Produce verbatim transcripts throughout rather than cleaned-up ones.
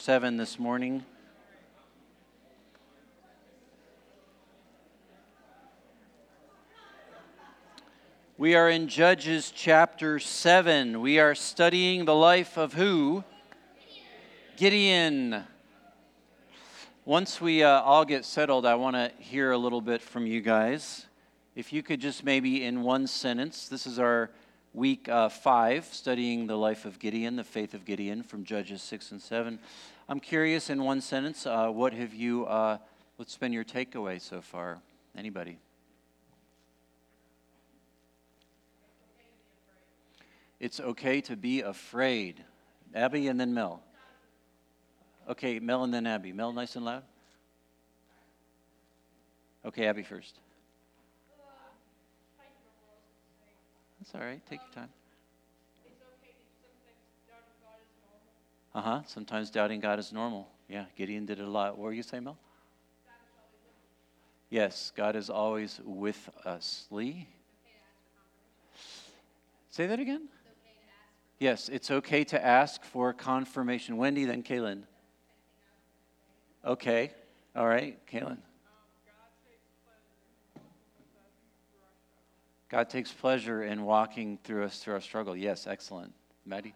seven this morning. We are in Judges chapter seven. We are studying the life of who? Gideon. Once we uh, all get settled, I want to hear a little bit from you guys. If you could just maybe in one sentence, this is our week uh, five, studying the life of Gideon, the faith of Gideon from Judges six and seven. I'm curious, in one sentence, uh, what have you, uh, what's been your takeaway so far? Anybody? It's okay to be afraid. Abby and then Mel. Okay, Mel and then Abby. Mel, nice and loud. Okay, Abby first. That's all right. Take your time. Uh-huh. Sometimes doubting God is normal. Yeah, Gideon did it a lot. What were you saying, Mel? Yes, God is always with us. Lee? Say that again? Yes, it's okay to ask for confirmation. Wendy, then Kaylin. Okay. All right, Kaylin. God takes pleasure in walking through us through our struggle. Yes, excellent. Maddie?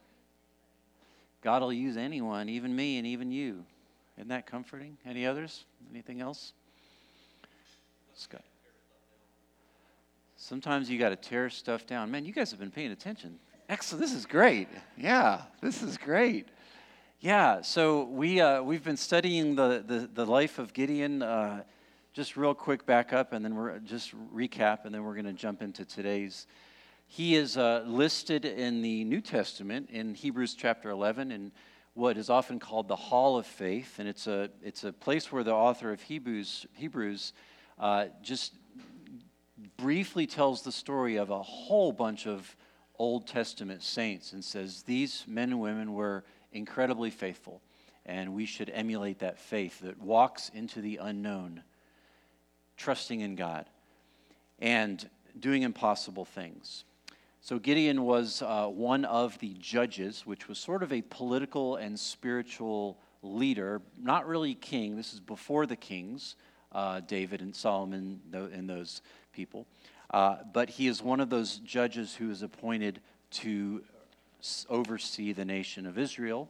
God will use anyone, even me and even you. Isn't that comforting? Any others? Anything else? Scott. Sometimes you got to tear stuff down. Man, you guys have been paying attention. Excellent. This is great. Yeah, this is great. Yeah, so we, uh, we've been studying the, the, the life of Gideon. Uh, just real quick back up, and then we're just recap, and then we're going to jump into today's. He is uh, listed in the New Testament in Hebrews chapter eleven in what is often called the Hall of Faith, and it's a it's a place where the author of Hebrews Hebrews uh, just briefly tells the story of a whole bunch of Old Testament saints and says these men and women were incredibly faithful, and we should emulate that faith that walks into the unknown, trusting in God and doing impossible things. So Gideon was uh, one of the judges, which was sort of a political and spiritual leader, not really king. This is before the kings, uh, David and Solomon and those people. Uh, but he is one of those judges who is appointed to oversee the nation of Israel.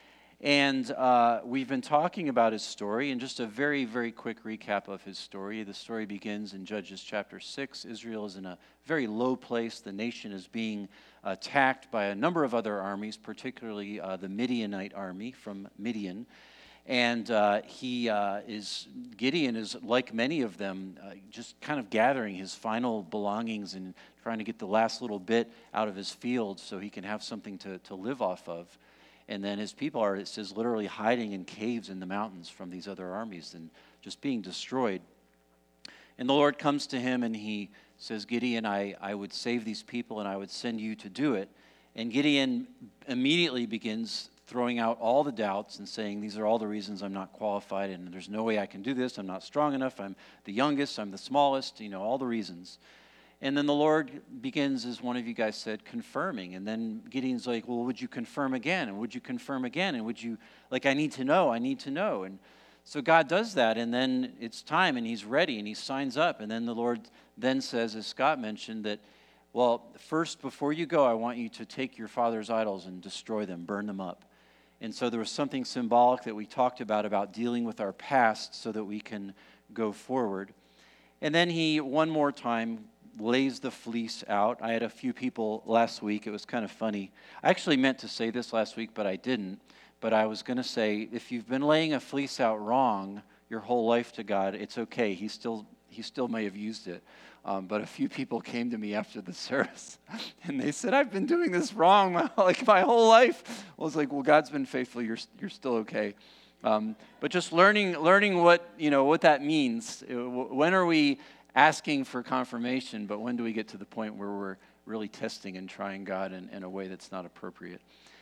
And uh, we've been talking about his story, and just a very, very quick recap of his story. The story begins in Judges chapter six. Israel is in a very low place. The nation is being attacked by a number of other armies, particularly uh, the Midianite army from Midian. And uh, he uh, is, Gideon is, like many of them, uh, just kind of gathering his final belongings and trying to get the last little bit out of his field so he can have something to, to live off of. And then his people are, it says, literally hiding in caves in the mountains from these other armies and just being destroyed. And the Lord comes to him and he says, Gideon, I, I would save these people and I would send you to do it. And Gideon immediately begins throwing out all the doubts and saying, these are all the reasons I'm not qualified and there's no way I can do this. I'm not strong enough. I'm the youngest. I'm the smallest. You know, all the reasons. And then the Lord begins, as one of you guys said, confirming. And then Gideon's like, well, would you confirm again? And would you confirm again? And would you, like, I need to know, I need to know. And so God does that, and then it's time, and he's ready, and he signs up. And then the Lord then says, as Scott mentioned, that, well, first, before you go, I want you to take your father's idols and destroy them, burn them up. And so there was something symbolic that we talked about, about dealing with our past so that we can go forward. And then he, one more time, lays the fleece out. I had a few people last week. It was kind of funny. I actually meant to say this last week, but I didn't. But I was going to say, if you've been laying a fleece out wrong your whole life to God, it's okay. He still he still may have used it. Um, but a few people came to me after the service, and they said, I've been doing this wrong my, like my whole life. I was like, well, God's been faithful. You're you're still okay. Um, but just learning learning what you know what that means. When are we asking for confirmation, but when do we get to the point where we're really testing and trying God in, in a way that's not appropriate?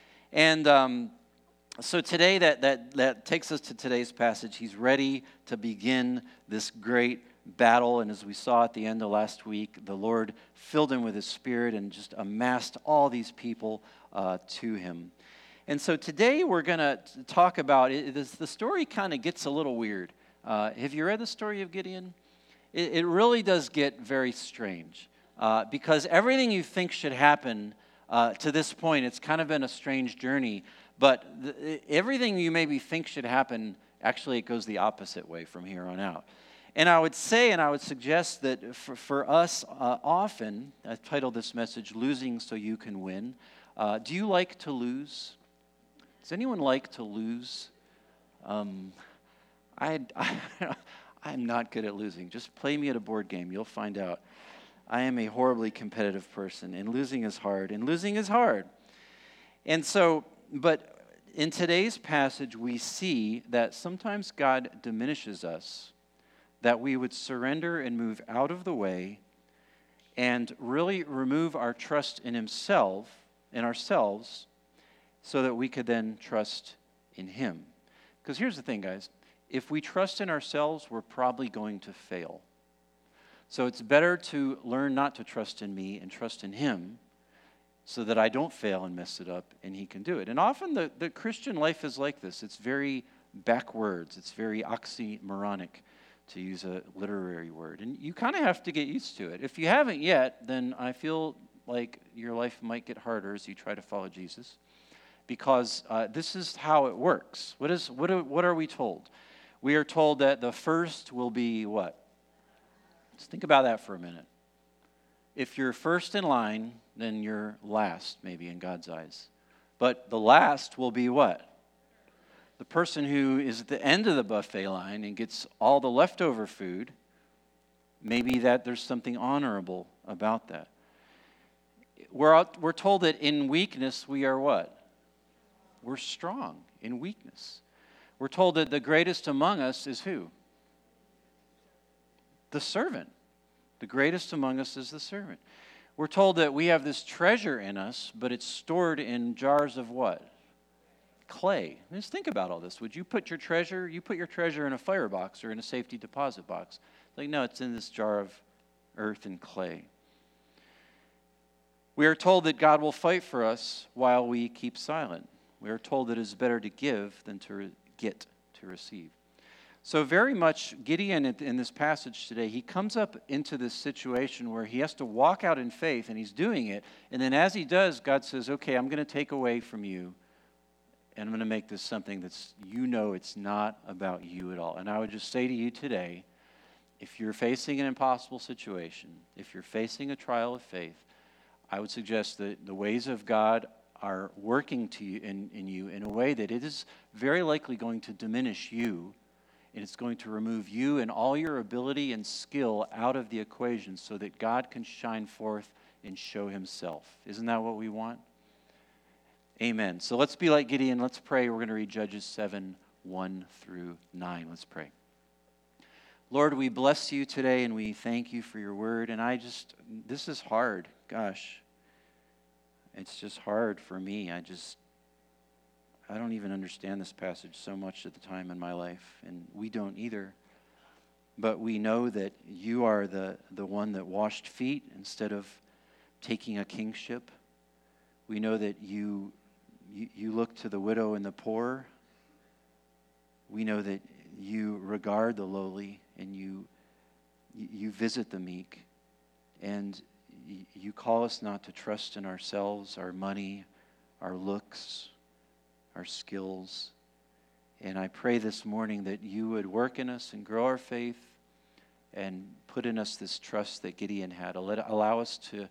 And um, so today, that, that, that takes us to today's passage. He's ready to begin this great battle, and as we saw at the end of last week, the Lord filled him with his Spirit and just amassed all these people uh, to him. And so today we're going to talk about, it, this, the story kind of gets a little weird. Uh, have you read the story of Gideon? It, it really does get very strange uh, because everything you think should happen uh, to this point, it's kind of been a strange journey, but the, everything you maybe think should happen, actually it goes the opposite way from here on out. And I would say, and I would suggest that for, for us uh, often, I've titled this message, Losing So You Can Win. Uh, do you like to lose? Does anyone like to lose? Um, I, I, I'm not good at losing. Just play me at a board game. You'll find out. I am a horribly competitive person, and losing is hard, and losing is hard. And so, but in today's passage, we see that sometimes God diminishes us, that we would surrender and move out of the way and really remove our trust in Himself, in ourselves, so that we could then trust in Him. Because here's the thing, guys. If we trust in ourselves, we're probably going to fail. So it's better to learn not to trust in me and trust in Him so that I don't fail and mess it up and He can do it. And often the, the Christian life is like this. It's very backwards. It's very oxymoronic, to use a literary word. And you kind of have to get used to it. If you haven't yet, then I feel like your life might get harder as you try to follow Jesus. Because uh, this is how it works. What is what are, what are we told? We are told that the first will be what? Let's think about that for a minute. If you're first in line, then you're last, maybe, in God's eyes. But the last will be what? The person who is at the end of the buffet line and gets all the leftover food, maybe that there's something honorable about that. We're, out, we're told that in weakness we are what? We're strong in weakness. We're told that the greatest among us is who? The servant. The greatest among us is the servant. We're told that we have this treasure in us, but it's stored in jars of what? Clay. Just think about all this. Would you put your treasure, you put your treasure in a firebox or in a safety deposit box? Like, no, it's in this jar of earth and clay. We are told that God will fight for us while we keep silent. We are told that it is better to give than to re- get, to receive. So very much Gideon in this passage today, he comes up into this situation where he has to walk out in faith, and he's doing it. And then as he does, God says, okay, I'm going to take away from you, and I'm going to make this something that's, you know, it's not about you at all. And I would just say to you today, if you're facing an impossible situation, if you're facing a trial of faith, I would suggest that the ways of God are working to you in, in you in a way that it is very likely going to diminish you, and it's going to remove you and all your ability and skill out of the equation so that God can shine forth and show Himself. Isn't that what we want? Amen. So let's be like Gideon. Let's pray. We're going to read Judges seven, one through nine. Let's pray. Lord, we bless you today, and we thank you for your word. And I just, this is hard. Gosh. It's just hard for me. I just, I don't even understand this passage so much at the time in my life, and we don't either. But we know that you are the, the one that washed feet instead of taking a kingship. We know that you, you, you look to the widow and the poor. We know that you regard the lowly, and you, you visit the meek. And you call us not to trust in ourselves, our money, our looks, our skills. And I pray this morning that you would work in us and grow our faith and put in us this trust that Gideon had. Allow us to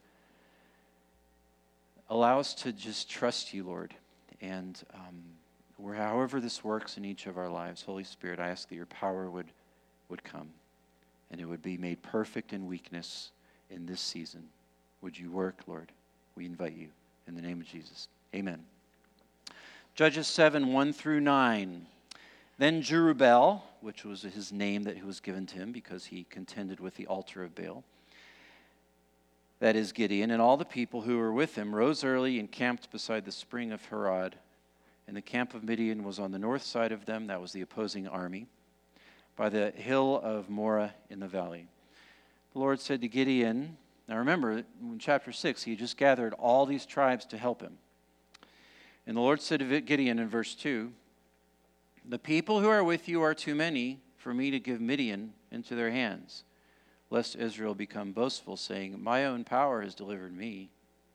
allow us to just trust you, Lord. And um, where, however this works in each of our lives, Holy Spirit, I ask that your power would, would come and it would be made perfect in weakness in this season. Would you work, Lord? We invite you in the name of Jesus. Amen. Judges seven, one through nine. Then Jerubbaal, which was his name that was given to him because he contended with the altar of Baal, that is Gideon, and all the people who were with him rose early and camped beside the spring of Harod. And the camp of Midian was on the north side of them, that was the opposing army, by the hill of Moreh in the valley. The Lord said to Gideon, now remember, in chapter six, he just gathered all these tribes to help him. And the Lord said to Gideon in verse two, the people who are with you are too many for me to give Midian into their hands, lest Israel become boastful, saying, my own power has delivered me.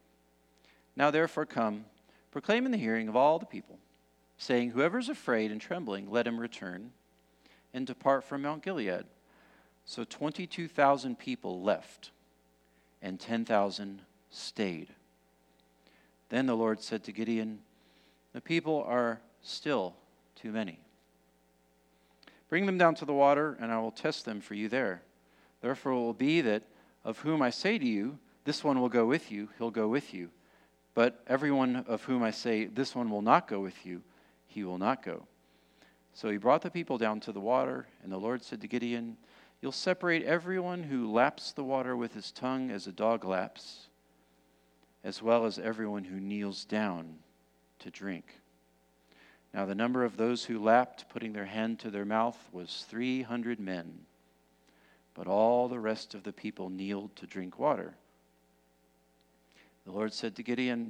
Now therefore come, proclaim in the hearing of all the people, saying, whoever is afraid and trembling, let him return and depart from Mount Gilead. So twenty-two thousand people left, and ten thousand stayed. Then the Lord said to Gideon, the people are still too many. Bring them down to the water, and I will test them for you there. Therefore it will be that of whom I say to you, this one will go with you, he'll go with you. But everyone of whom I say, this one will not go with you, he will not go. So he brought the people down to the water, and the Lord said to Gideon, you'll separate everyone who laps the water with his tongue as a dog laps, as well as everyone who kneels down to drink. Now the number of those who lapped, putting their hand to their mouth, was three hundred men. But all the rest of the people kneeled to drink water. The Lord said to Gideon,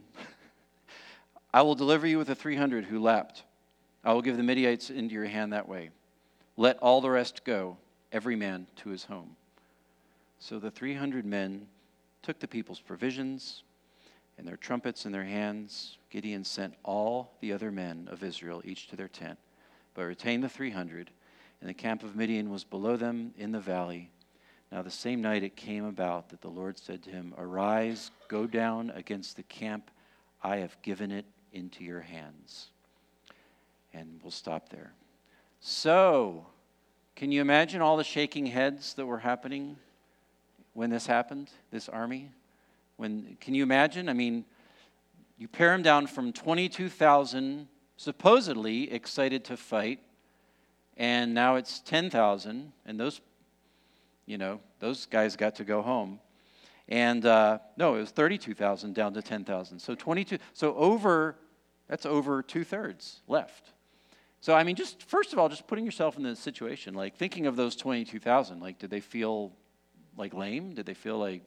I will deliver you with the three hundred who lapped. I will give the Midianites into your hand that way. Let all the rest go, every man to his home. So the three hundred men took the people's provisions and their trumpets in their hands. Gideon sent all the other men of Israel, each to their tent, but retained the three hundred, and the camp of Midian was below them in the valley. Now the same night it came about that the Lord said to him, arise, go down against the camp. I have given it into your hands. And we'll stop there. So, can you imagine all the shaking heads that were happening when this happened, this army? When, can you imagine? I mean, you pare them down from twenty-two thousand supposedly excited to fight, and now it's ten thousand, and those, you know, those guys got to go home. And uh, no, it was thirty-two thousand down to ten thousand. So twenty-two, so over, that's over two-thirds left. So, I mean, just first of all, just putting yourself in the situation, like thinking of those twenty-two thousand, like did they feel like lame? Did they feel like,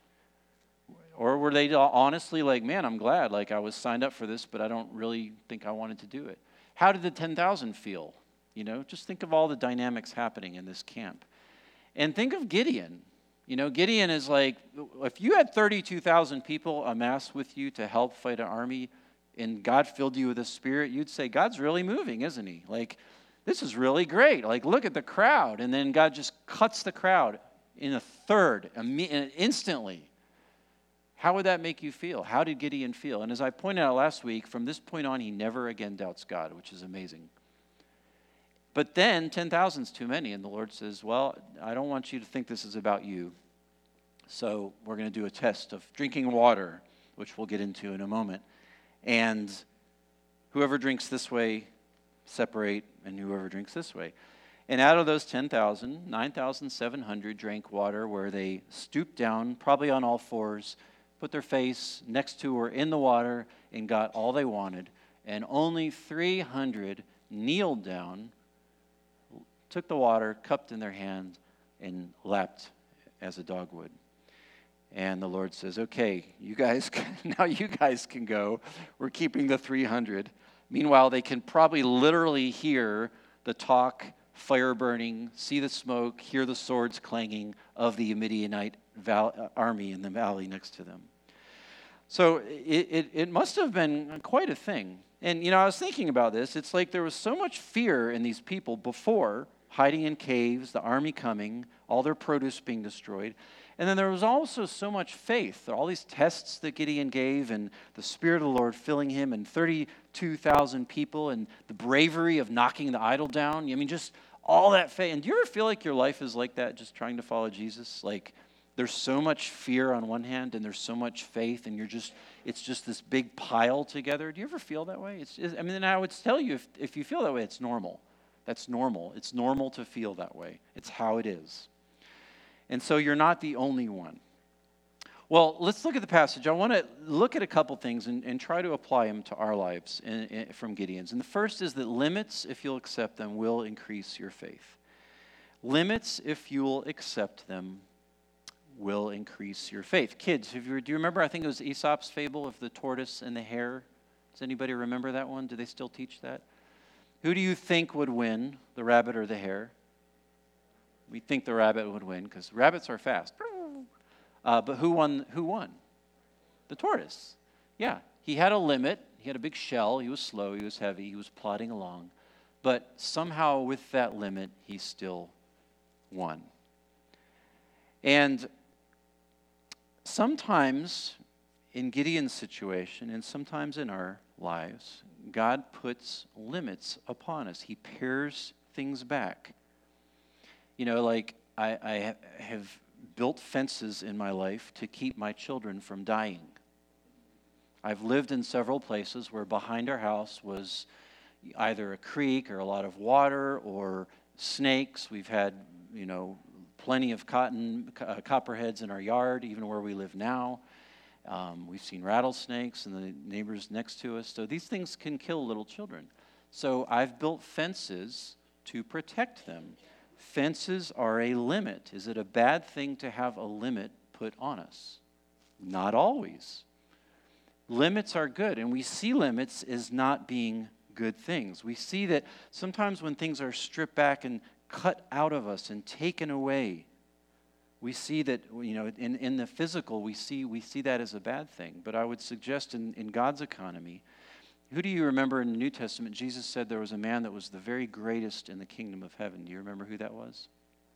or were they honestly like, man, I'm glad, like I was signed up for this, but I don't really think I wanted to do it. How did the ten thousand feel? You know, just think of all the dynamics happening in this camp. And think of Gideon. You know, Gideon is like, if you had thirty-two thousand people amass with you to help fight an army, and God filled you with the Spirit, you'd say, God's really moving, isn't he? Like, this is really great. Like, look at the crowd. And then God just cuts the crowd in a third, instantly. How would that make you feel? How did Gideon feel? And as I pointed out last week, from this point on, he never again doubts God, which is amazing. But then ten thousand is too many, and the Lord says, well, I don't want you to think this is about you. So we're going to do a test of drinking water, which we'll get into in a moment. And whoever drinks this way, separate, and whoever drinks this way. And out of those ten thousand, nine thousand seven hundred drank water where they stooped down, probably on all fours, put their face next to or in the water, and got all they wanted. And only three hundred kneeled down, took the water, cupped in their hand, and lapped as a dog would. And the Lord says, okay, you guys, now you guys can go. We're keeping the three hundred. Meanwhile, they can probably literally hear the talk, fire burning, see the smoke, hear the swords clanging of the Midianite val- army in the valley next to them. So it, it, it must have been quite a thing. And, you know, I was thinking about this. It's like there was so much fear in these people before, hiding in caves, the army coming, all their produce being destroyed. And then there was also so much faith. All these tests that Gideon gave and the Spirit of the Lord filling him and thirty-two thousand people and the bravery of knocking the idol down. I mean, just all that faith. And do you ever feel like your life is like that, just trying to follow Jesus? Like there's so much fear on one hand and there's so much faith and you're just, it's just this big pile together. Do you ever feel that way? It's, it's, I mean, I would tell you, if, if you feel that way, it's normal. That's normal. It's normal to feel that way. It's how it is. And so you're not the only one. Well, let's look at the passage. I want to look at a couple things and, and try to apply them to our lives in, in, from Gideon's. And the first is that limits, if you'll accept them, will increase your faith. Limits, if you'll accept them, will increase your faith. Kids, have you, do you remember, I think it was Aesop's fable of the tortoise and the hare? Does anybody remember that one? Do they still teach that? Who do you think would win, the rabbit or the hare? We think the rabbit would win because rabbits are fast. Uh, but who won? Who won? The tortoise. Yeah, he had a limit. He had a big shell. He was slow. He was heavy. He was plodding along. But somehow with that limit, he still won. And sometimes in Gideon's situation, and sometimes in our lives, God puts limits upon us. He pares things back. You know, like I, I have built fences in my life to keep my children from dying. I've lived in several places where behind our house was either a creek or a lot of water or snakes. We've had, you know, plenty of cotton uh, copperheads in our yard, even where we live now. Um, we've seen rattlesnakes in the neighbors next to us. So these things can kill little children. So I've built fences to protect them. Fences are a limit. Is it a bad thing to have a limit put on us? Not always. Limits are good, and we see limits as not being good things. We see that sometimes when things are stripped back and cut out of us and taken away, we see that, you know, in, in the physical, we see we see that as a bad thing. But I would suggest in, in God's economy, who do you remember in the New Testament, Jesus said there was a man that was the very greatest in the kingdom of heaven. Do you remember who that was?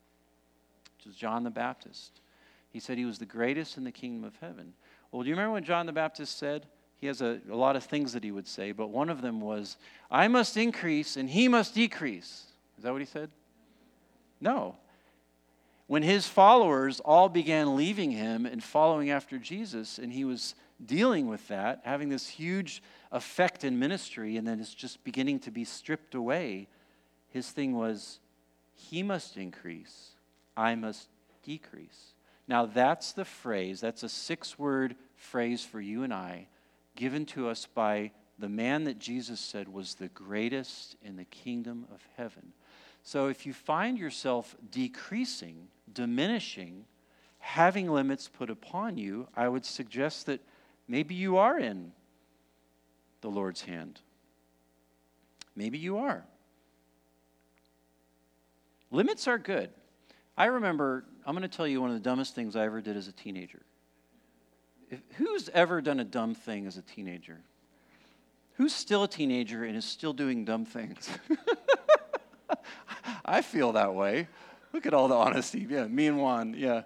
It was John the Baptist. He said he was the greatest in the kingdom of heaven. Well, do you remember what John the Baptist said? He has a, a lot of things that he would say, but one of them was, I must increase and he must decrease. Is that what he said? No. When his followers all began leaving him and following after Jesus, and he was dealing with that, having this huge effect in ministry, and then it's just beginning to be stripped away, his thing was, he must increase, I must decrease. Now that's the phrase, that's a six-word phrase for you and I, given to us by the man that Jesus said was the greatest in the kingdom of heaven. So if you find yourself decreasing, diminishing, having limits put upon you, I would suggest that maybe you are in the Lord's hand. Maybe you are. Limits are good. I remember, I'm going to tell you one of the dumbest things I ever did as a teenager. If, who's ever done a dumb thing as a teenager? Who's still a teenager and is still doing dumb things? I feel that way. Look at all the honesty. Yeah, me and Juan, yeah.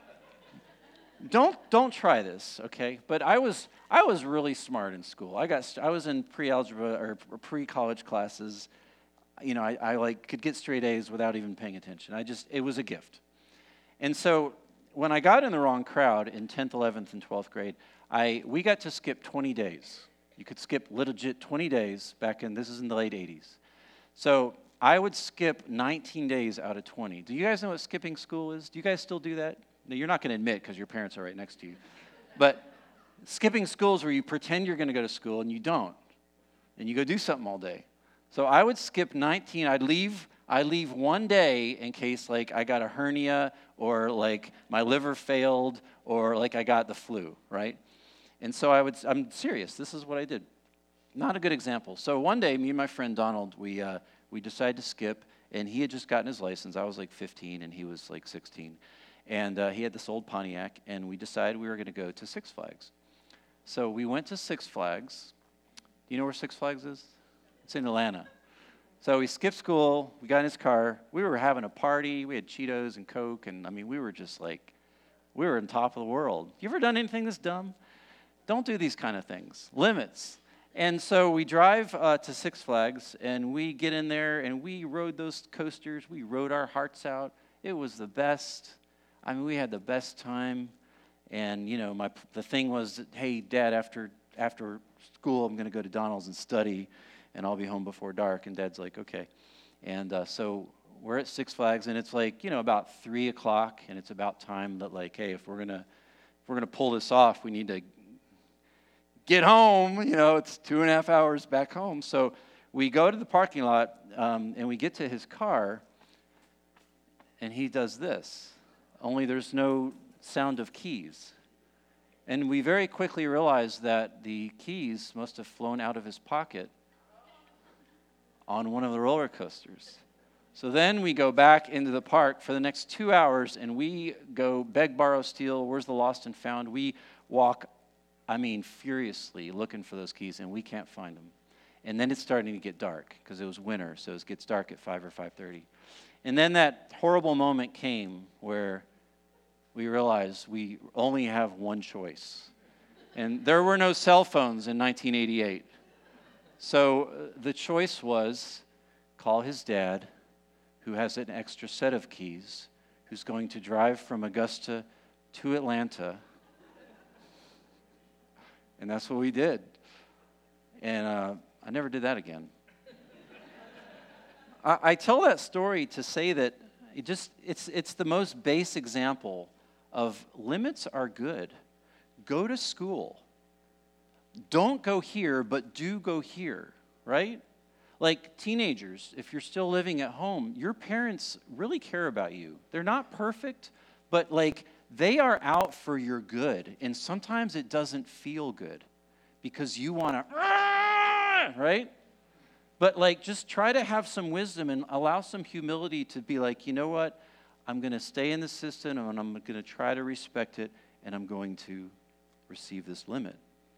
Don't don't try this, okay? But I was I was really smart in school. I got I was in pre-algebra or pre-college classes. You know, I, I like could get straight A's without even paying attention. I just it was a gift. And so when I got in the wrong crowd in tenth, eleventh, and twelfth grade, I we got to skip twenty days. You could skip legit twenty days back in, this is in the late eighties. So I would skip nineteen days out of twenty. Do you guys know what skipping school is? Do you guys still do that? No, you're not going to admit because your parents are right next to you. But skipping school is where you pretend you're going to go to school and you don't. And you go do something all day. So I would skip nineteen. I'd leave I'd leave one day in case like I got a hernia or like my liver failed or like I got the flu, right? And so I would, I'm serious, this is what I did. Not a good example. So one day, me and my friend Donald, we uh, we decided to skip, and he had just gotten his license. I was like fifteen, and he was like sixteen. And uh, he had this old Pontiac, and we decided we were going to go to Six Flags. So we went to Six Flags. Do you know where Six Flags is? It's in Atlanta. So we skipped school. We got in his car. We were having a party. We had Cheetos and Coke, and I mean, we were just like, we were on top of the world. You ever done anything this dumb? Don't do these kind of things. Limits. And so we drive uh, to Six Flags, and we get in there, and we rode those coasters. We rode our hearts out. It was the best. I mean, we had the best time. And, you know, my the thing was, hey, Dad, after after school, I'm going to go to Donald's and study, and I'll be home before dark. And Dad's like, okay. And uh, so we're at Six Flags, and it's like, you know, about three o'clock, and it's about time that, like, hey, if we're gonna if we're gonna pull this off, we need to get home. You know, it's two and a half hours back home. So we go to the parking lot, um, and we get to his car, and he does this. Only there's no sound of keys. And we very quickly realized that the keys must have flown out of his pocket on one of the roller coasters. So then we go back into the park for the next two hours, and we go beg, borrow, steal, where's the lost and found? We walk, I mean, furiously looking for those keys, and we can't find them. And then it's starting to get dark because it was winter, so it gets dark at five or five thirty. And then that horrible moment came where we realized we only have one choice. And there were no cell phones in nineteen eighty-eight. So uh, the choice was call his dad, who has an extra set of keys, who's going to drive from Augusta to Atlanta. And that's what we did. And uh, I never did that again. I, I tell that story to say that it just it's it's the most base example of limits are good. Go to school. Don't go here, but do go here, right? Like teenagers, if you're still living at home, your parents really care about you. They're not perfect, but like they are out for your good. And sometimes it doesn't feel good because you want to, right? But like just try to have some wisdom and allow some humility to be like, you know what? I'm going to stay in the system and I'm going to try to respect it and I'm going to receive this limit.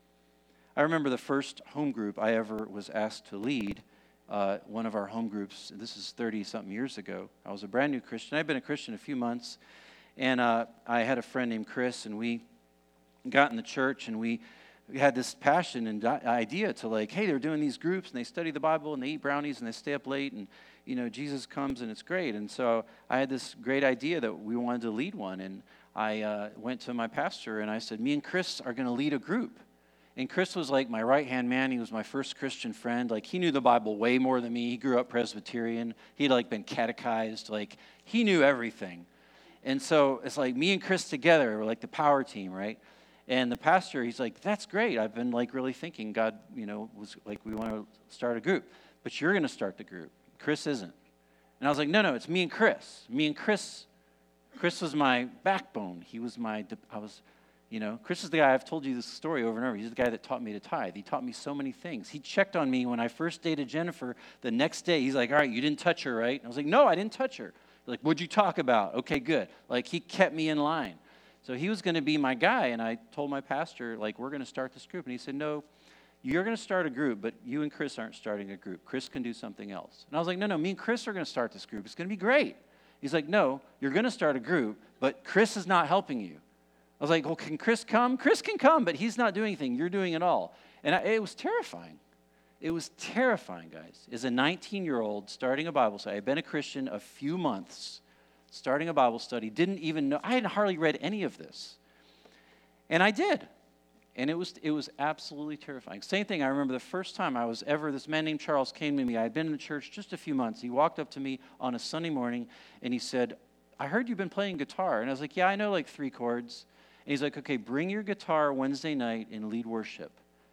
I remember the first home group I ever was asked to lead. Uh, one of our home groups, this is thirty-something years ago. I was a brand new Christian. I'd been a Christian a few months, and uh, I had a friend named Chris, and we got in the church, and we, we had this passion and di- idea to like, hey, they're doing these groups, and they study the Bible, and they eat brownies, and they stay up late, and, you know, Jesus comes, and it's great. And so I had this great idea that we wanted to lead one, and I uh, went to my pastor, and I said, me and Chris are going to lead a group. And Chris was like my right-hand man. He was my first Christian friend. Like, he knew the Bible way more than me. He grew up Presbyterian. He'd, like, been catechized. Like, he knew everything. And so it's like me and Chris together were like the power team, right? And the pastor, he's like, that's great. I've been, like, really thinking God, you know, was like, we want to start a group. But you're going to start the group. Chris isn't. And I was like, no, no, it's me and Chris. Me and Chris. Chris was my backbone. He was my, I was... You know, Chris is the guy, I've told you this story over and over. He's the guy that taught me to tithe. He taught me so many things. He checked on me when I first dated Jennifer. The next day, he's like, all right, you didn't touch her, right? And I was like, no, I didn't touch her. He's like, what'd you talk about? Okay, good. Like, he kept me in line. So he was going to be my guy, and I told my pastor, like, we're going to start this group. And he said, no, you're going to start a group, but you and Chris aren't starting a group. Chris can do something else. And I was like, no, no, me and Chris are going to start this group. It's going to be great. He's like, no, you're going to start a group, but Chris is not helping you. I was like, well, can Chris come? Chris can come, but he's not doing anything. You're doing it all. And I, it was terrifying. It was terrifying, guys. As a nineteen-year-old starting a Bible study, I'd been a Christian a few months, starting a Bible study, didn't even know, I hadn't hardly read any of this. And I did. And it was it was absolutely terrifying. Same thing, I remember the first time I was ever, this man named Charles came to me. I had been in the church just a few months. He walked up to me on a Sunday morning, and he said, I heard you've been playing guitar. And I was like, yeah, I know like three chords. And he's like, okay, bring your guitar Wednesday night and lead worship.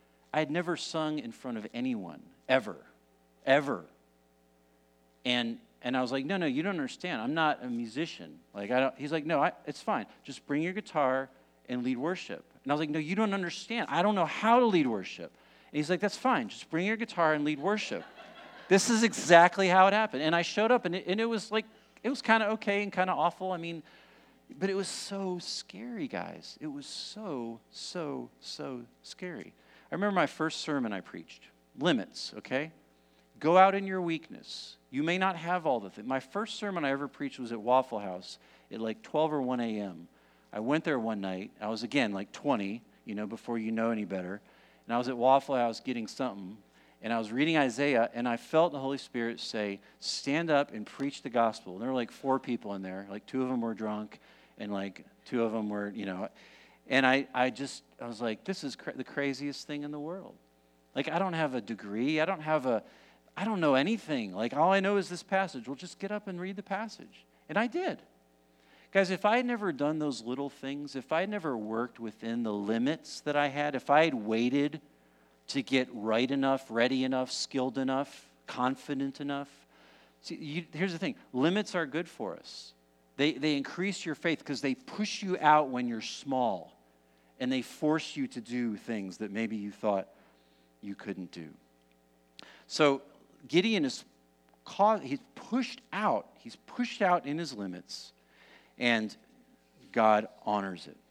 I had never sung in front of anyone, ever, ever. And and I was like, no, no, you don't understand. I'm not a musician. Like I don't. He's like, no, I, it's fine. Just bring your guitar and lead worship. And I was like, no, you don't understand. I don't know how to lead worship. And he's like, that's fine. Just bring your guitar and lead worship. This is exactly how it happened. And I showed up, and it, and it was like, it was kind of okay and kind of awful. I mean, but it was so scary, guys. It was so, so, so scary. I remember my first sermon I preached. Limits, okay? Go out in your weakness. You may not have all the things. My first sermon I ever preached was at Waffle House at like twelve or one a.m. I went there one night. I was, again, like twenty, you know, before you know any better. And I was at Waffle House getting something. And I was reading Isaiah, and I felt the Holy Spirit say, stand up and preach the gospel. And there were like four people in there. Like two of them were drunk. And like two of them were, you know, and I, I just, I was like, this is cra- the craziest thing in the world. Like, I don't have a degree. I don't have a, I don't know anything. Like, all I know is this passage. Well, just get up and read the passage. And I did. Guys, if I had never done those little things, if I had never worked within the limits that I had, if I had waited to get right enough, ready enough, skilled enough, confident enough. See, you, here's the thing. Limits are good for us. They they increase your faith because they push you out when you're small. and they force you to do things that maybe you thought you couldn't do. So Gideon is caused, he's pushed out, he's pushed out in his limits, and God honors it.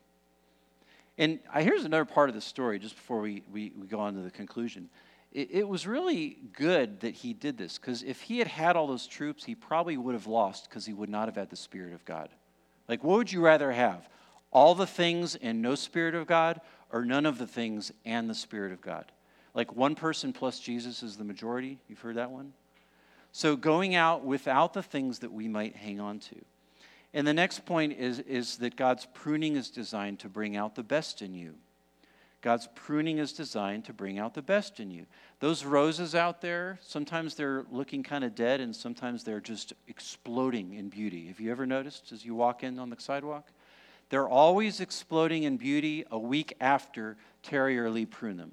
And I, here's another part of the story, just before we, we, we go on to the conclusion. It, it was really good that he did this, because if he had had all those troops, he probably would have lost, because he would not have had the Spirit of God. Like, what would you rather have? All the things and no Spirit of God, or none of the things and the Spirit of God? Like, one person plus Jesus is the majority. You've heard that one? So going out without the things that we might hang on to. And the next point is, is that God's pruning is designed to bring out the best in you. God's pruning is designed to bring out the best in you. Those roses out there, sometimes they're looking kind of dead, and sometimes they're just exploding in beauty. Have you ever noticed as you walk in on the sidewalk? They're always exploding in beauty a week after Terry or Lee prune them.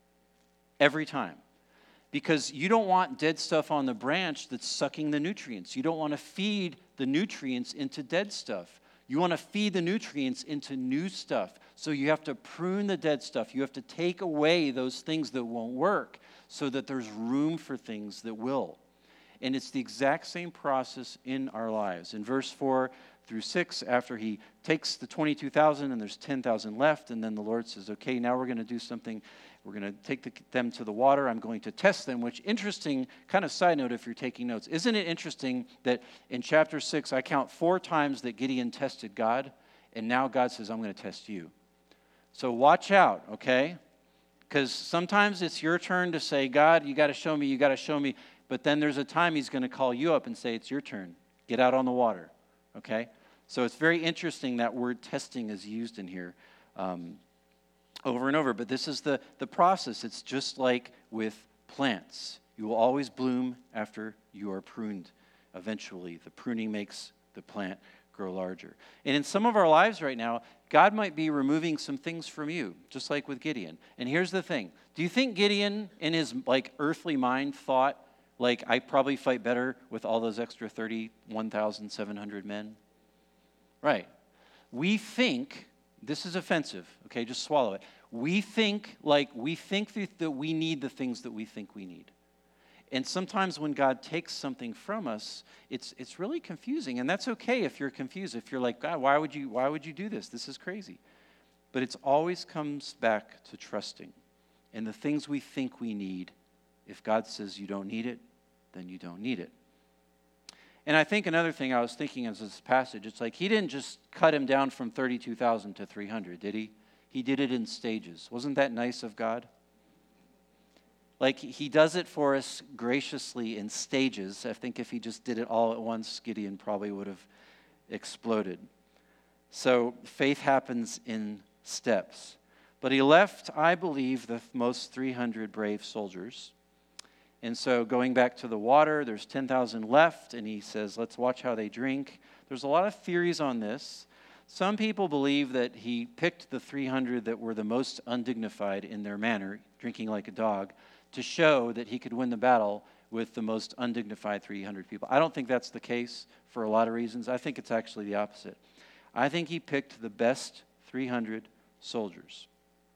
Every time. Because you don't want dead stuff on the branch that's sucking the nutrients. You don't want to feed the nutrients into dead stuff. You want to feed the nutrients into new stuff. So you have to prune the dead stuff. You have to take away those things that won't work so that there's room for things that will. And it's the exact same process in our lives. In verse four through six, after he takes the twenty-two thousand and there's ten thousand left, and then the Lord says, okay, now we're going to do something. We're going to take the, them to the water. I'm going to test them, which interesting kind of side note if you're taking notes. Isn't it interesting that in chapter six, I count four times that Gideon tested God, and now God says, I'm going to test you. So watch out, okay? Because sometimes it's your turn to say, God, you got to show me, you got to show me. But then there's a time he's going to call you up and say, it's your turn. Get out on the water, okay? So it's very interesting that word testing is used in here. Um, over and over. But this is the, the process. It's just like with plants. You will always bloom after you are pruned. Eventually, the pruning makes the plant grow larger. And in some of our lives right now, God might be removing some things from you, just like with Gideon. And here's the thing. Do you think Gideon, in his like earthly mind, thought, like, I probably fight better with all those extra thirty-one thousand seven hundred men? Right. We think, this is offensive, okay, just swallow it. We think like we think that we need the things that we think we need. And sometimes when God takes something from us, it's it's really confusing. And that's okay if you're confused. If you're like, God, why would you why would you do this? This is crazy. But it always comes back to trusting. And the things we think we need, if God says you don't need it, then you don't need it. And I think another thing I was thinking as this passage, it's like he didn't just cut him down from thirty-two thousand to three hundred, did he? He did it in stages. Wasn't that nice of God? Like, he does it for us graciously in stages. I think if he just did it all at once, Gideon probably would have exploded. So faith happens in steps. But he left, I believe, the most three hundred brave soldiers. And so going back to the water, there's ten thousand left, and he says, let's watch how they drink. There's a lot of theories on this. Some people believe that he picked the three hundred that were the most undignified in their manner, drinking like a dog, to show that he could win the battle with the most undignified three hundred people. I don't think that's the case for a lot of reasons. I think it's actually the opposite. I think he picked the best three hundred soldiers.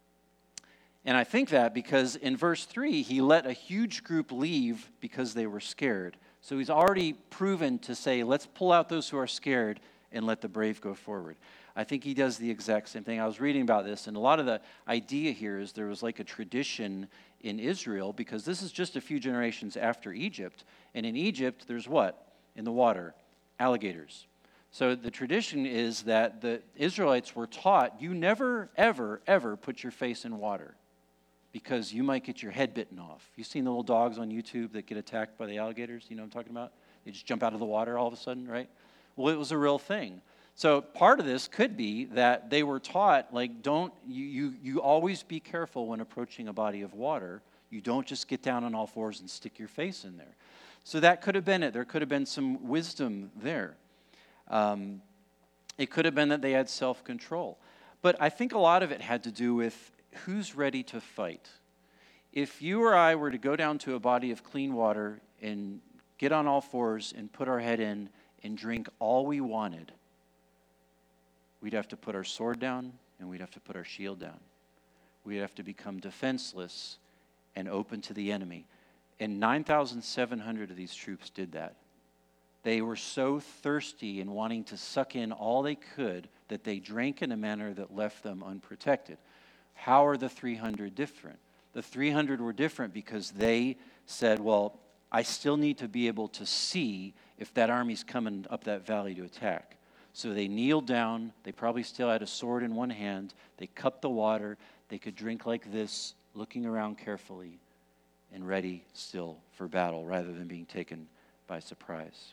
And I think that because in verse three, he let a huge group leave because they were scared. So he's already proven to say, let's pull out those who are scared and let the brave go forward. I think he does the exact same thing. I was reading about this, and a lot of the idea here is there was like a tradition in Israel, because this is just a few generations after Egypt. And in Egypt, there's what? In the water? Alligators. So the tradition is that the Israelites were taught, you never, ever, ever put your face in water, because you might get your head bitten off. You've seen the little dogs on YouTube that get attacked by the alligators? You know what I'm talking about? They just jump out of the water all of a sudden, right? Well, it was a real thing. So part of this could be that they were taught, like, don't, you, you, you always be careful when approaching a body of water. You don't just get down on all fours and stick your face in there. So that could have been it. There could have been some wisdom there. Um, it could have been that they had self-control. But I think a lot of it had to do with who's ready to fight. If you or I were to go down to a body of clean water and get on all fours and put our head in and drink all we wanted, we'd have to put our sword down and we'd have to put our shield down. We'd have to become defenseless and open to the enemy. And nine thousand seven hundred of these troops did that. They were so thirsty and wanting to suck in all they could that they drank in a manner that left them unprotected. How are the three hundred different? The three hundred were different because they said, well, I still need to be able to see if that army's coming up that valley to attack. So they kneeled down. They probably still had a sword in one hand. They cupped the water. They could drink like this, looking around carefully and ready still for battle rather than being taken by surprise.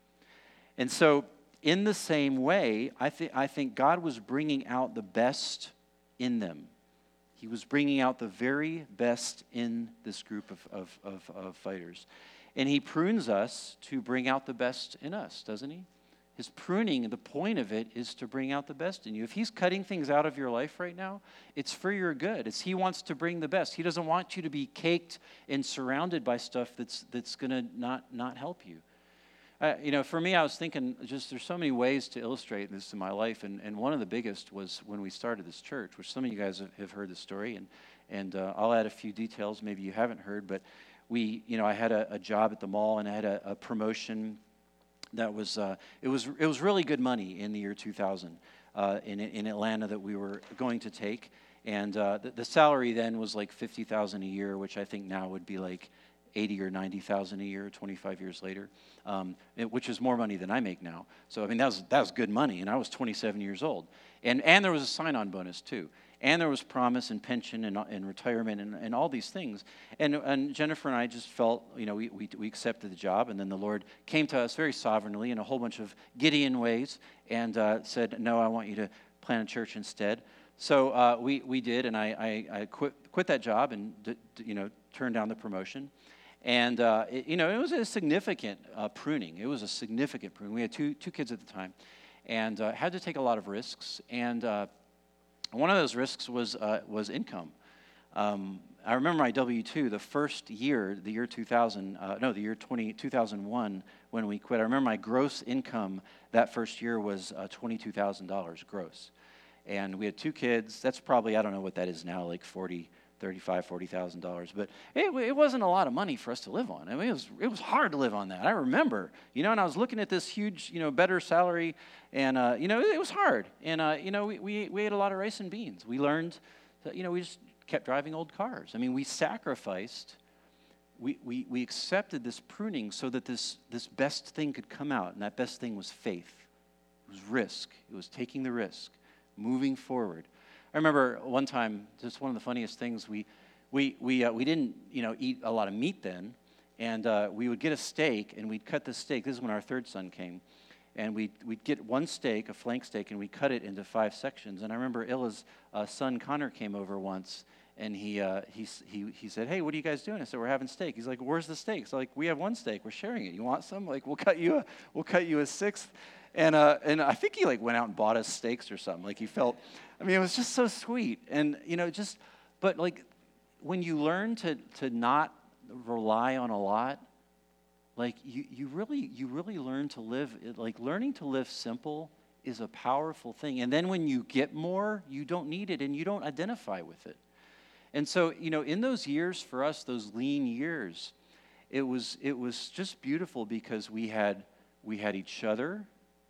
And so in the same way, I, th- I think God was bringing out the best in them. He was bringing out the very best in this group of, of, of, of fighters. And he prunes us to bring out the best in us, doesn't he? His pruning, the point of it is to bring out the best in you. If he's cutting things out of your life right now, it's for your good. It's he wants to bring the best. He doesn't want you to be caked and surrounded by stuff that's that's going to not not help you. Uh, you know, for me, I was thinking just there's so many ways to illustrate this in my life, and, and one of the biggest was when we started this church, which some of you guys have, have heard the story, and and uh, I'll add a few details maybe you haven't heard, but we, you know, I had a, a job at the mall, and I had a, a promotion that was uh, it was it was really good money in the year two thousand uh, in in Atlanta that we were going to take, and uh, the, the salary then was like fifty thousand a year, which I think now would be like eighty or ninety thousand a year, twenty-five years later, um, it, which is more money than I make now. So I mean that was that was good money, and I was twenty-seven years old, and and there was a sign-on bonus too, and there was promise and pension and, and retirement and, and all these things, and and Jennifer and I just felt, you know, we, we we accepted the job, and then the Lord came to us very sovereignly in a whole bunch of Gideon ways, and uh, said, no, I want you to plant a church instead. So uh, we we did, and I I, I quit quit that job and d- d- you know turned down the promotion. And, uh, it, you know, it was a significant uh, pruning. It was a significant pruning. We had two two kids at the time and uh, had to take a lot of risks. And uh, one of those risks was uh, was income. Um, I remember my W two, the first year, the year two thousand, uh, no, the year two thousand one when we quit. I remember my gross income that first year was uh, twenty-two thousand dollars gross. And we had two kids. That's probably, I don't know what that is now, like forty thirty-five, forty thousand dollars, but it, it wasn't a lot of money for us to live on. I mean, it was it was hard to live on that. I remember, you know, and I was looking at this huge, you know, better salary, and uh, you know, it, it was hard. And uh, you know, we, we we ate a lot of rice and beans. We learned, that, you know, we just kept driving old cars. I mean, we sacrificed. We we we accepted this pruning so that this this best thing could come out, and that best thing was faith. It was risk. It was taking the risk, moving forward. I remember one time, just one of the funniest things, we we we uh, we didn't, you know, eat a lot of meat then, and uh, we would get a steak, and we'd cut the steak. This is when our third son came, and we'd, we'd get one steak, a flank steak, and we'd cut it into five sections. And I remember Illa's uh, son, Connor, came over once, and he, uh, he he he said, hey, what are you guys doing? I said, we're having steak. He's like, where's the steak? So like, we have one steak. We're sharing it. You want some? Like, we'll cut you a, we'll cut you a sixth. And uh, and I think he like went out and bought us steaks or something. Like he felt, I mean, it was just so sweet. And, you know, just, but like when you learn to to not rely on a lot, like you, you really, you really learn to live, like learning to live simple is a powerful thing. And then when you get more, you don't need it and you don't identify with it. And so, you know, in those years for us, those lean years, it was it was just beautiful because we had we had each other.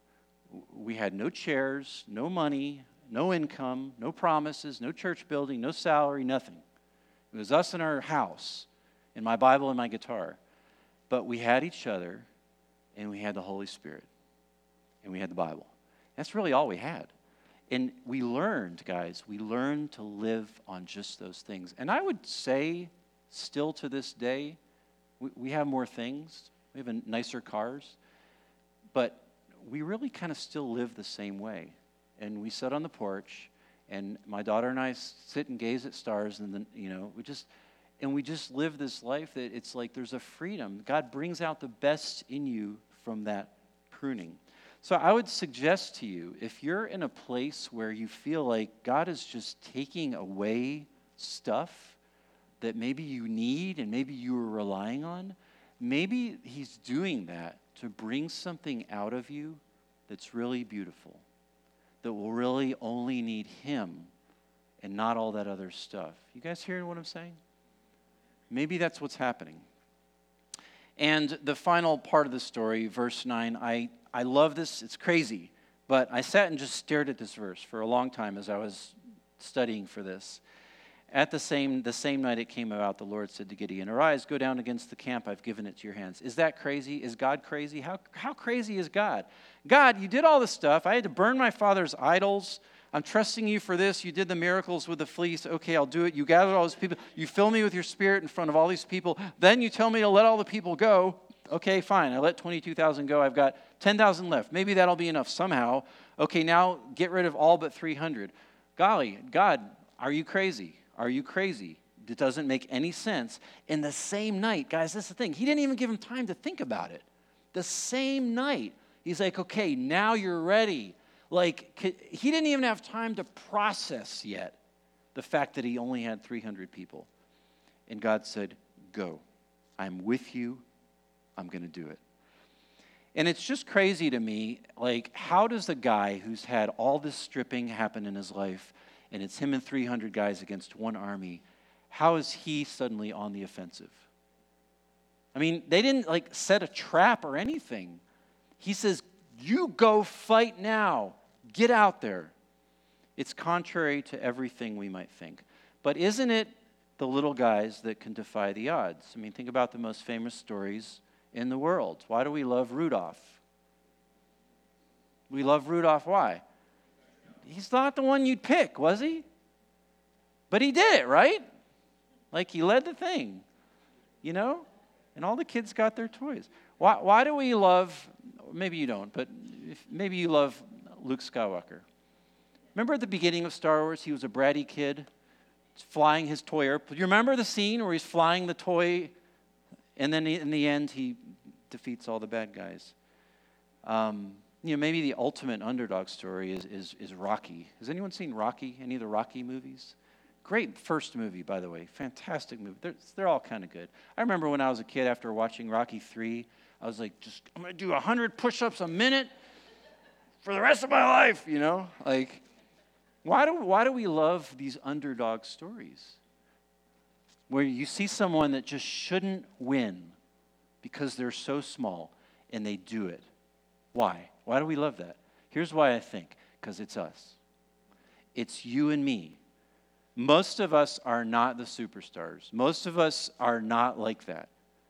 We had no chairs, no money, no income, no promises, no church building, no salary, nothing. It was us and our house, and my Bible and my guitar. But we had each other, and we had the Holy Spirit, and we had the Bible. That's really all we had. And we learned, guys, we learned to live on just those things. And I would say, still to this day, we, we have more things. We have a nicer cars. But we really kind of still live the same way. And we sit on the porch, and my daughter and I sit and gaze at stars, and then, you know, we just, and we just live this life that it's like there's a freedom. God brings out the best in you from that pruning. So I would suggest to you, if you're in a place where you feel like God is just taking away stuff that maybe you need and maybe you were relying on, maybe he's doing that to bring something out of you that's really beautiful, that will really only need him and not all that other stuff. You guys hearing what I'm saying? Maybe that's what's happening. And the final part of the story, verse nine, I, I love this. It's crazy. But I sat and just stared at this verse for a long time as I was studying for this. At the same the same night it came about, the Lord said to Gideon, "Arise, go down against the camp. I've given it to your hands." Is that crazy? Is God crazy? How how crazy is God? God, you did all this stuff. I had to burn my father's idols. I'm trusting you for this. You did the miracles with the fleece. Okay, I'll do it. You gathered all these people. You fill me with your spirit in front of all these people. Then you tell me to let all the people go. Okay, fine. I let twenty-two thousand go. I've got ten thousand left. Maybe that'll be enough somehow. Okay, now get rid of all but three hundred. Golly, God, are you crazy? Are you crazy? It doesn't make any sense. In the same night, guys, this is the thing. He didn't even give him time to think about it. The same night, he's like, okay, now you're ready. Like, he didn't even have time to process yet the fact that he only had three hundred people. And God said, go. I'm with you. I'm going to do it. And it's just crazy to me, like, how does a guy who's had all this stripping happen in his life, and it's him and three hundred guys against one army, how is he suddenly on the offensive? I mean, they didn't, like, set a trap or anything. He says, you go fight now. Get out there. It's contrary to everything we might think. But isn't it the little guys that can defy the odds? I mean, think about the most famous stories in the world. Why do we love Rudolph? We love Rudolph, why? He's not the one you'd pick, was he? But he did it, right? Like, he led the thing, you know? And all the kids got their toys. Why, why do we love, maybe you don't, but if, maybe you love Luke Skywalker. Remember at the beginning of Star Wars, he was a bratty kid flying his toy airplane. You remember the scene where he's flying the toy, and then in the end, he defeats all the bad guys? Um, you know, maybe the ultimate underdog story is, is, is Rocky. Has anyone seen Rocky, any of the Rocky movies? Great first movie, by the way. Fantastic movie. They're, they're all kind of good. I remember when I was a kid, after watching Rocky three, I was like, just, I'm going to do one hundred push-ups a minute for the rest of my life, you know? Like, why do, why do we love these underdog stories? Where you see someone that just shouldn't win because they're so small, and they do it. Why? Why do we love that? Here's why I think. Because it's us. It's you and me. Most of us are not the superstars. Most of us are not like that.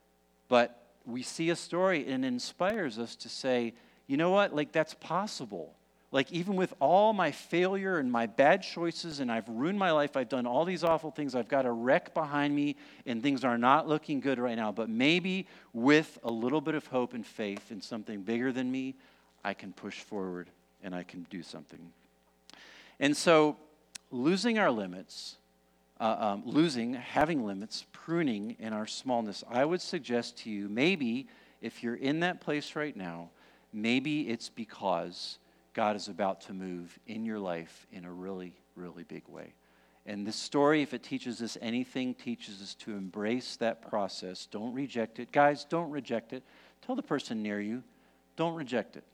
But we see a story and it inspires us to say, you know what? Like, that's possible. Like, even with all my failure and my bad choices, and I've ruined my life, I've done all these awful things, I've got a wreck behind me, and things are not looking good right now. But maybe with a little bit of hope and faith in something bigger than me, I can push forward and I can do something. And so, losing our limits, uh, um, losing, having limits, pruning in our smallness, I would suggest to you, maybe if you're in that place right now, maybe it's because God is about to move in your life in a really, really big way. And this story, if it teaches us anything, teaches us to embrace that process. Don't reject it. Guys, don't reject it. Tell the person near you, don't reject it.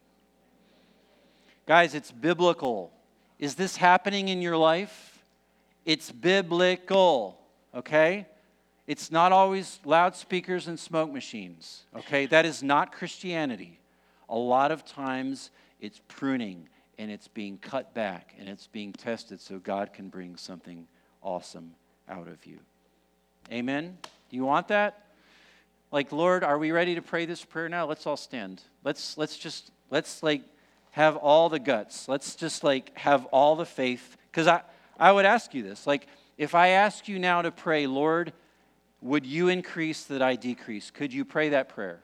Guys, it's biblical. Is this happening in your life? It's biblical, okay? It's not always loudspeakers and smoke machines, okay? That is not Christianity. A lot of times it's pruning and it's being cut back and it's being tested so God can bring something awesome out of you. Amen? Do you want that? Like, Lord, are we ready to pray this prayer now? Let's all stand. Let's let's just, let's like have all the guts. Let's just like have all the faith. Because I, I would ask you this. Like, if I ask you now to pray, Lord, would you increase that I decrease? Could you pray that prayer?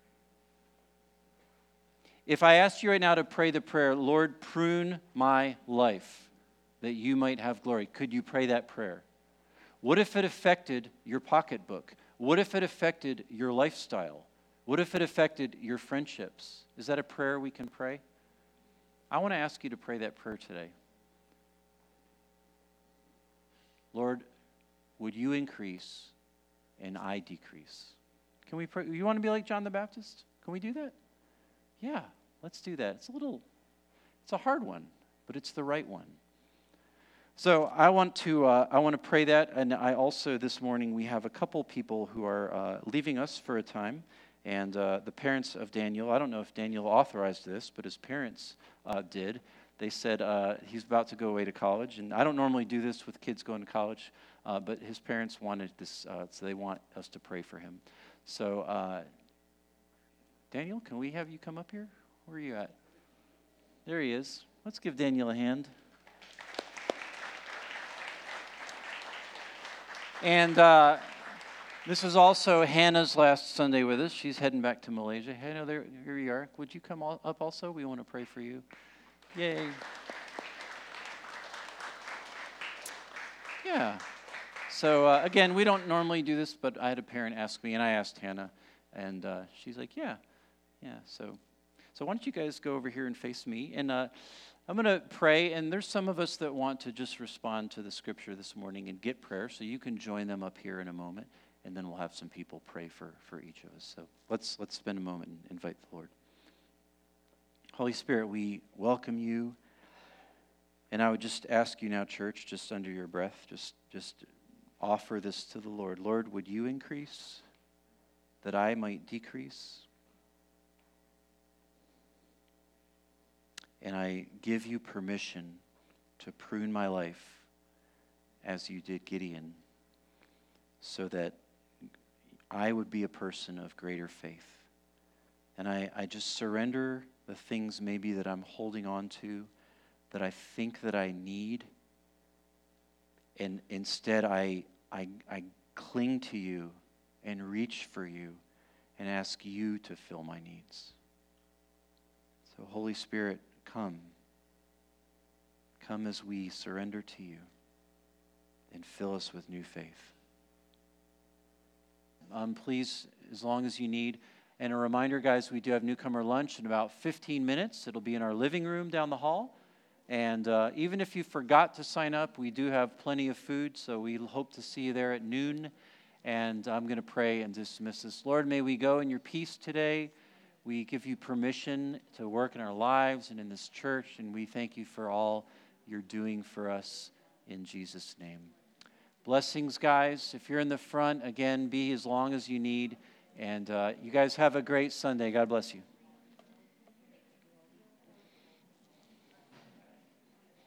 If I asked you right now to pray the prayer, Lord, prune my life that you might have glory, could you pray that prayer? What if it affected your pocketbook? What if it affected your lifestyle? What if it affected your friendships? Is that a prayer we can pray? I want to ask you to pray that prayer today. Lord, would you increase and I decrease? Can we pray? You want to be like John the Baptist? Can we do that? Yeah, let's do that. It's a little, it's a hard one. but it's the right one. So I want to uh, I want to pray that, and I also this morning we have a couple people who are uh, leaving us for a time, and uh, the parents of Daniel. I don't know if Daniel authorized this, but his parents uh, did. They said uh, he's about to go away to college, and I don't normally do this with kids going to college, uh, but his parents wanted this, uh, so they want us to pray for him. So uh, Daniel, can we have you come up here? Where are you at? There he is. Let's give Daniel a hand. And uh, this is also Hannah's last Sunday with us. She's heading back to Malaysia. Hannah, there, here you are. Would you come all, up also? We want to pray for you. Yay. Yeah. So, uh, again, we don't normally do this, but I had a parent ask me, and I asked Hannah, and uh, she's like, yeah, yeah. So, so why don't you guys go over here and face me? And uh, I'm going to pray, and there's some of us that want to just respond to the scripture this morning and get prayer, so you can join them up here in a moment, and then we'll have some people pray for, for each of us. So let's let's spend a moment and invite the Lord. Holy Spirit, we welcome you, and I would just ask you now, church, just under your breath, just just offer this to the Lord. Lord, would you increase that I might decrease? And I give you permission to prune my life as you did Gideon, so that I would be a person of greater faith. And I, I just surrender the things maybe that I'm holding on to, that I think that I need, and instead I, I, I cling to you and reach for you and ask you to fill my needs. So Holy Spirit, come. Come as we surrender to you and fill us with new faith. Um, please, as long as you need. And a reminder, guys, we do have newcomer lunch in about fifteen minutes. It'll be in our living room down the hall. And uh, even if you forgot to sign up, we do have plenty of food, so we hope to see you there at noon. And I'm going to pray and dismiss this. Lord, may we go in your peace today. We give you permission to work in our lives and in this church, and we thank you for all you're doing for us in Jesus' name. Blessings, guys. If you're in the front, again, be as long as you need. And uh, you guys have a great Sunday. God bless you.